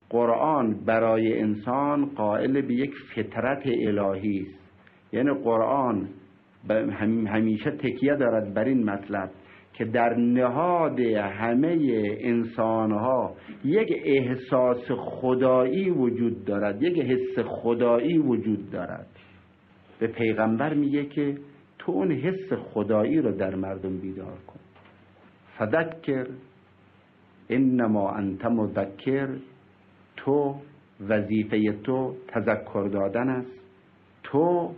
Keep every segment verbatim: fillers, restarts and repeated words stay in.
قرآن برای انسان قائل به یک فطرت الهی است. یعنی قرآن همیشه تکیه دارد بر این مطلب که در نهاد همه انسانها یک احساس خدایی وجود دارد، یک حس خدایی وجود دارد. به پیغمبر میگه که تو اون حس خدایی رو در مردم بیدار کن. فذکر انما انت مذکر، تو وظیفه تو تذکر دادن است، تو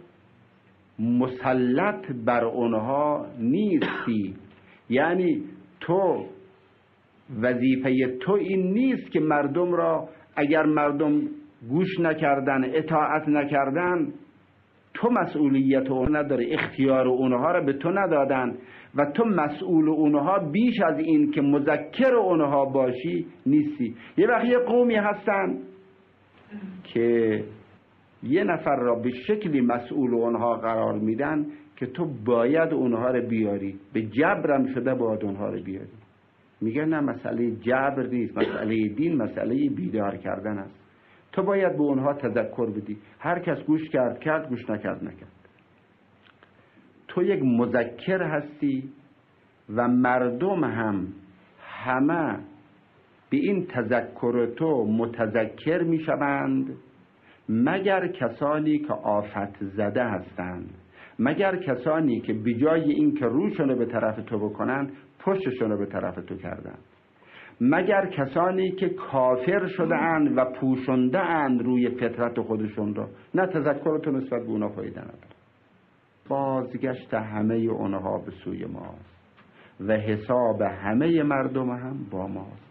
مسلط بر اونها نیستی. یعنی تو وظیفه تو این نیست که مردم را اگر مردم گوش نکردن، اطاعت نکردن، تو مسئولیت اون نداری، اختیار اونها را به تو ندادن و تو مسئول اونها بیش از این که مذکر اونها باشی نیستی. یه وقت یه قومی هستن که یه نفر را به شکلی مسئول اونها قرار میدن که تو باید اونها را بیاری، به جبرم شده باید اونها را بیاری. میگه نه، مسئله جبر نیست، مسئله دین مسئله بیدار کردن است. تو باید به اونها تذکر بدی. هر کس گوش کرد کرد، گوش نکرد نکرد. تو یک مذکر هستی و مردم هم همه به این تذکر تو متذکر میشوند، مگر کسانی که آفت زده هستند، مگر کسانی که بجای این که روشونو به طرف تو بکنن پشتشونو به طرف تو کردن، مگر کسانی که کافر شده اند و پوشنده اند روی فطرت خودشون را. نه، تذکر تو نسبت به اونا فایده نداره. بازگشت همه اونها به سوی ماست و حساب همه مردم هم با ماست.